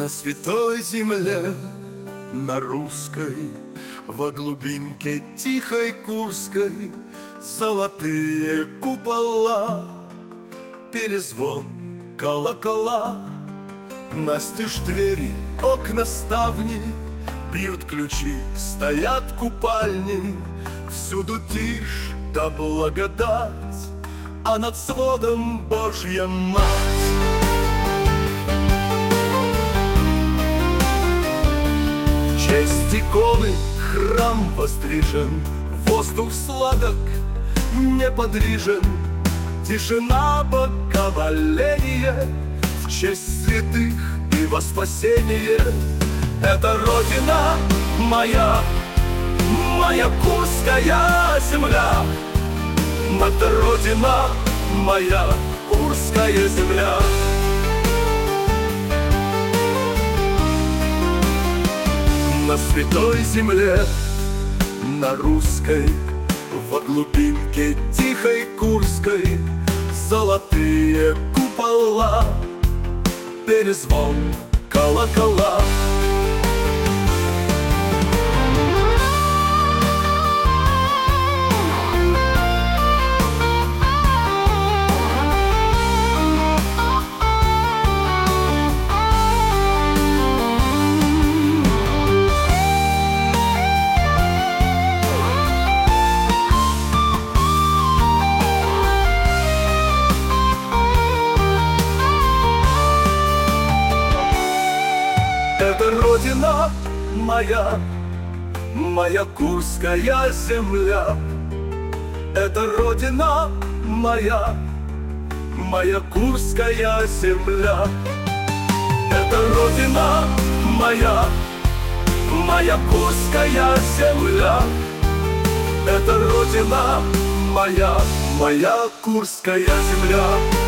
На святой земле, на русской, во глубинке тихой Курской, золотые купола, перезвон колокола. Настежь двери, окна, ставни, бьют ключи, стоят купальни. Всюду тишь да благодать, а над сводом Божья Мать. В честь иконы храм пострижен, воздух сладок, неподвижен, тишина благоволение. В честь святых и во спасение. Это Родина моя, моя Курская земля. Это Родина моя, Курская земля. На святой земле, на русской, во глубинке тихой Курской, золотые купола, перезвон колокола. Это Родина моя, моя Курская земля. Это Родина моя, моя Курская земля. Это Родина моя, моя Курская земля. Это Родина моя, моя Курская земля.